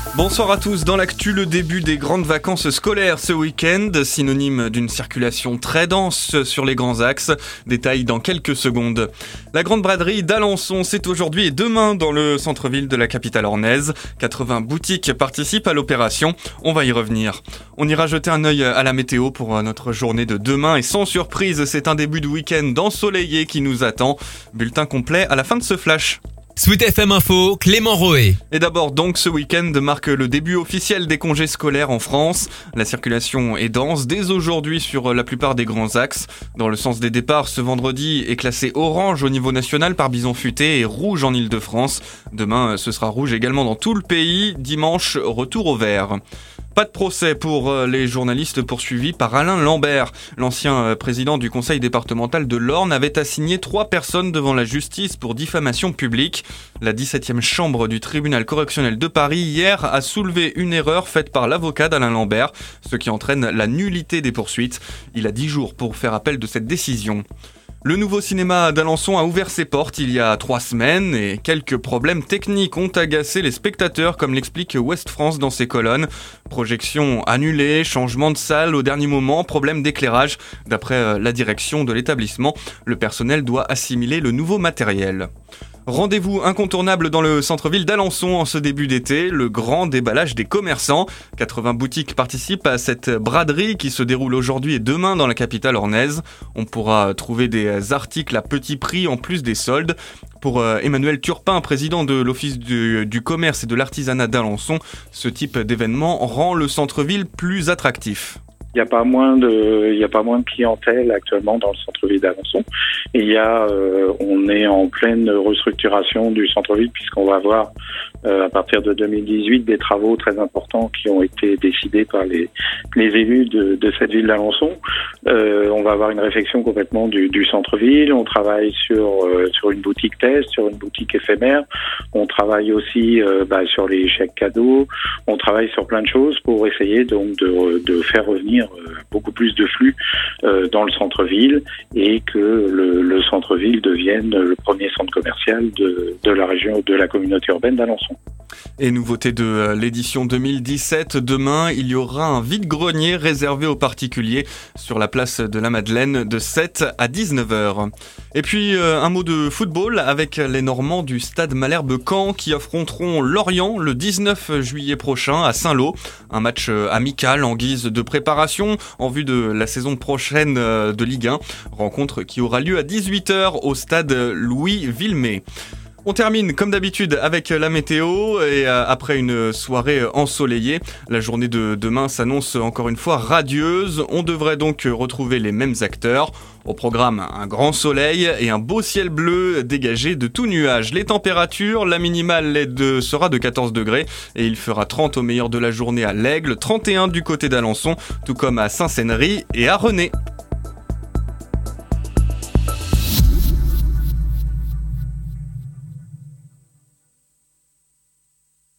Bonsoir à tous. Dans l'actu, le début des grandes vacances scolaires ce week-end, synonyme d'une circulation très dense sur les grands axes. Détail dans quelques secondes. La grande braderie d'Alençon, c'est aujourd'hui et demain dans le centre-ville de la capitale ornaise. 80 boutiques participent à l'opération. On va y revenir. On ira jeter un œil à la météo pour notre journée de demain et sans surprise, c'est un début de week-end ensoleillé qui nous attend. Bulletin complet à la fin de ce flash. Sweet FM Info, Clément Roé. Et d'abord donc, ce week-end marque le début officiel des congés scolaires en France. La circulation est dense dès aujourd'hui sur la plupart des grands axes. Dans le sens des départs, ce vendredi est classé orange au niveau national par Bison Futé et rouge en Île-de-France. Demain, ce sera rouge également dans tout le pays. Dimanche, retour au vert. Pas de procès pour les journalistes poursuivis par Alain Lambert. L'ancien président du conseil départemental de l'Orne avait assigné 3 personnes devant la justice pour diffamation publique. La 17e chambre du tribunal correctionnel de Paris hier a soulevé une erreur faite par l'avocat d'Alain Lambert, ce qui entraîne la nullité des poursuites. Il a 10 jours pour faire appel de cette décision. Le nouveau cinéma d'Alençon a ouvert ses portes il y a 3 semaines et quelques problèmes techniques ont agacé les spectateurs, comme l'explique Ouest France dans ses colonnes. Projection annulée, changement de salle au dernier moment, problème d'éclairage. D'après la direction de l'établissement, le personnel doit assimiler le nouveau matériel. Rendez-vous incontournable dans le centre-ville d'Alençon en ce début d'été, le grand déballage des commerçants. 80 boutiques participent à cette braderie qui se déroule aujourd'hui et demain dans la capitale ornaise. On pourra trouver des articles à petit prix en plus des soldes. Pour Emmanuel Turpin, président de l'Office du commerce et de l'artisanat d'Alençon, ce type d'événement rend le centre-ville plus attractif. Il n'y a pas moins de clientèle actuellement dans le centre-ville d'Alençon. Et on est en pleine restructuration du centre-ville puisqu'on va avoir à partir de 2018 des travaux très importants qui ont été décidés par les élus de cette ville d'Alençon. On va avoir une réfection complètement du centre-ville. On travaille sur une boutique test, sur une boutique éphémère. On travaille aussi sur les chèques cadeaux. On travaille sur plein de choses pour essayer donc de faire revenir beaucoup plus de flux dans le centre-ville et que le centre-ville devienne le premier centre commercial de la région, de la communauté urbaine d'Alençon. Et nouveauté de l'édition 2017, demain il y aura un vide-grenier réservé aux particuliers sur la place de la Madeleine de 7 à 19h. Et puis un mot de football avec les Normands du Stade Malherbe-Caen qui affronteront Lorient le 19 juillet prochain à Saint-Lô. Un match amical en guise de préparation en vue de la saison prochaine de Ligue 1. Rencontre qui aura lieu à 18h au stade Louis Villemet. On termine comme d'habitude avec la météo et après une soirée ensoleillée, la journée de demain s'annonce encore une fois radieuse. On devrait donc retrouver les mêmes acteurs. Au programme, un grand soleil et un beau ciel bleu dégagé de tout nuage. Les températures, la minimale sera de 14 degrés et il fera 30 au meilleur de la journée à l'Aigle, 31 du côté d'Alençon, tout comme à Saint-Sénéry et à René.